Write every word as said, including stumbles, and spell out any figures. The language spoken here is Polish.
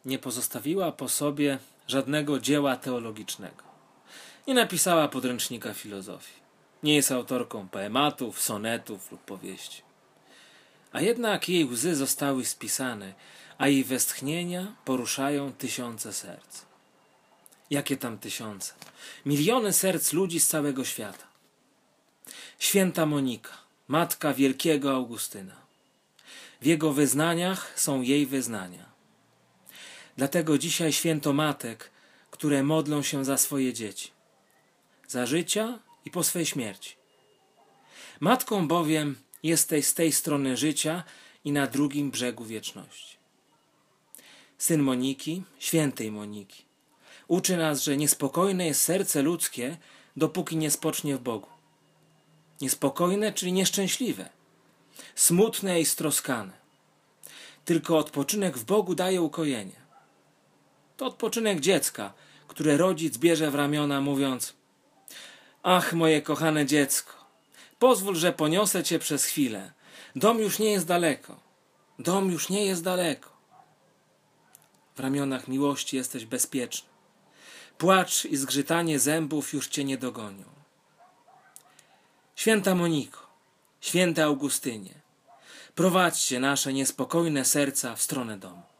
nie pozostawiła po sobie żadnego dzieła teologicznego. Nie napisała podręcznika filozofii. Nie jest autorką poematów, sonetów lub powieści. A jednak jej łzy zostały spisane, a jej westchnienia poruszają tysiące serc. Jakie tam tysiące? Miliony serc ludzi z całego świata. Święta Monika, matka wielkiego Augustyna. W jego wyznaniach są jej wyznania. Dlatego dzisiaj święto matek, które modlą się za swoje dzieci. Za życia i po swej śmierci. Matką bowiem jesteś z tej strony życia i na drugim brzegu wieczności. Syn Moniki, świętej Moniki, uczy nas, że niespokojne jest serce ludzkie, dopóki nie spocznie w Bogu. Niespokojne, czyli nieszczęśliwe. Smutne i stroskane. Tylko odpoczynek w Bogu daje ukojenie. To odpoczynek dziecka, które rodzic bierze w ramiona, mówiąc: ach, moje kochane dziecko, pozwól, że poniosę cię przez chwilę. Dom już nie jest daleko. Dom już nie jest daleko. W ramionach miłości jesteś bezpieczny. Płacz i zgrzytanie zębów już cię nie dogonią. Święta Moniko, święty Augustynie, prowadźcie nasze niespokojne serca w stronę domu.